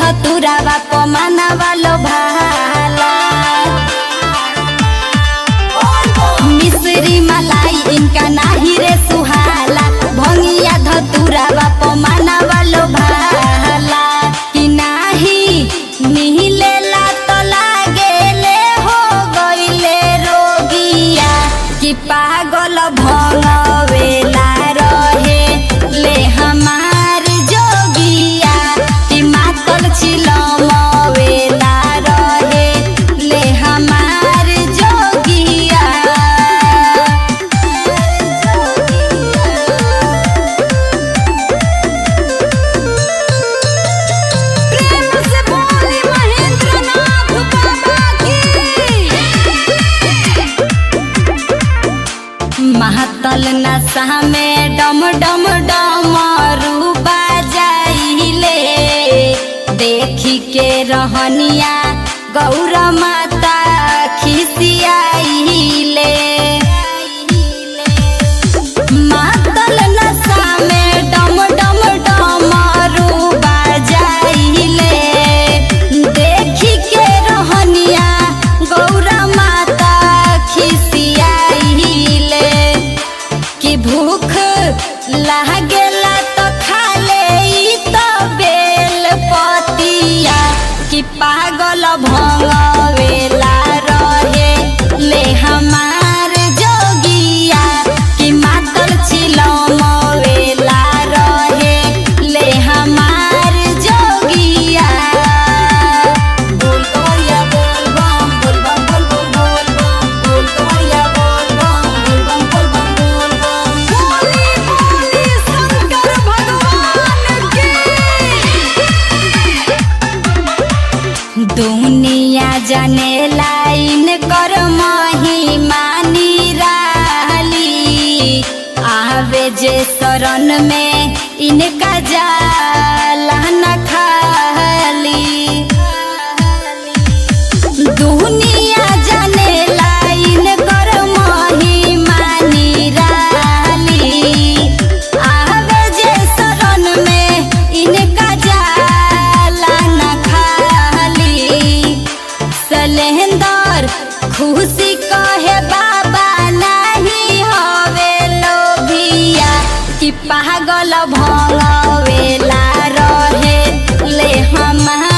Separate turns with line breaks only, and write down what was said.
धतुरावा पमाना वालो भाला मिश्री मलाई इनका नाही रे सुहाला भंगिया धतुरावा पमाना वालो भाला कि नाही मिलेला तो लागेले हो गइले रोगिया कि पागल भंगवेला रहे ले हमार जोगिया कि मातल चिलमवेला रहे ले हमार जोगिया। प्रेम से बोली महेंद्रनाथ बाबा की। महातल नशा में डम डम डमरू बजाइले देखी के रहनिया गौरा माता खिसियाइले महातल नशा में डम डम डमरू बजाइले देखी के रहनिया गौरा माता खिसियाइले कि भूख लागेला तो खा ले तो बेल पतिया कि पागल भंगवेला रहे ले हमार जोगिया कि मातल चिलमवेला रहे ले हमार जोगिया। बोल कवरिया बोल बम बोल बम बोल बम बोल कवरिया बोल बम बोल बम बोली बोली शंकर भगवान की। दुनिया जाने लाइन कर महिमा निराली आवे जे शरण में इनका जाला न खाली दुनिया जाने लाइन कर महिमा निराली आवे जे शरण में इनका जाला न खाली सलेंदर खुशी कहे बाबा नहीं हवे लोभिया कि पागल भंगवेला रहे ले हमार